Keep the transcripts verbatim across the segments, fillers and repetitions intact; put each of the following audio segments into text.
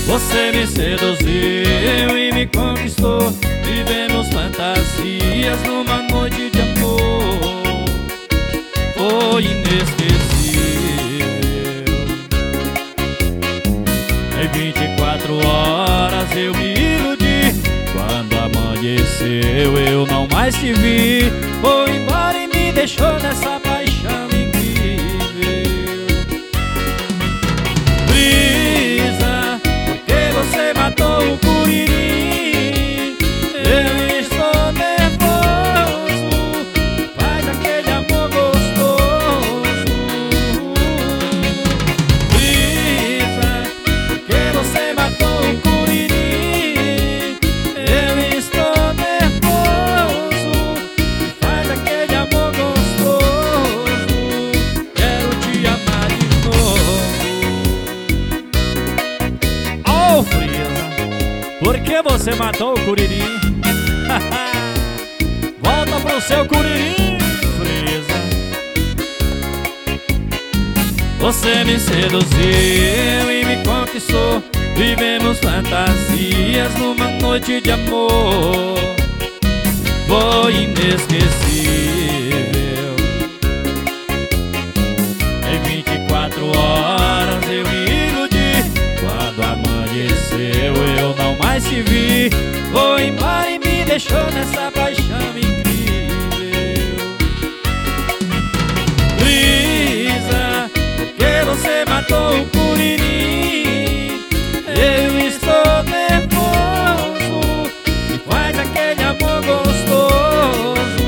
Você me seduziu e me conquistou. Vivemos fantasias numa noite de amor. Foi inesquecível. Em vinte e quatro horas eu me iludi. Quando amanheceu eu não mais te vi. Foi embora e me deixou nessa paixão incrível. Brisa, porque você matou o curirim. Eu estou nervoso, faz aquele amor gostoso. Brisa, porque você matou o curirim. Eu estou nervoso, faz aquele amor gostoso. Quero te amar de novo. Oh, Frisa, por que você matou o curirim? Volta pro seu curirim, Frisa. Você me seduziu e me conquistou. Vivemos fantasias numa noite de amor. Foi inesquecível. Em vinte e quatro horas eu me iludi. Quando amanheceu eu não mais te vi. Foi embora e me deixou nessa paixão incrível. Brisa, porque você matou o curirim. Eu estou nervoso e faz aquele amor gostoso.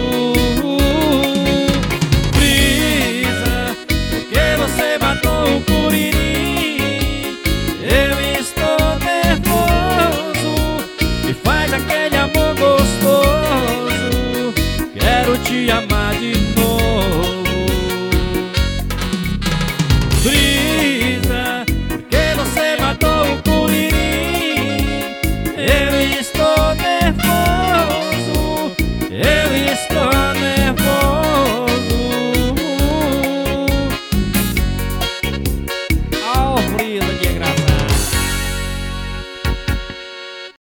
Brisa, porque você matou o curirim. Eu estou nervoso e faz aquele amor gostoso. Quero te amar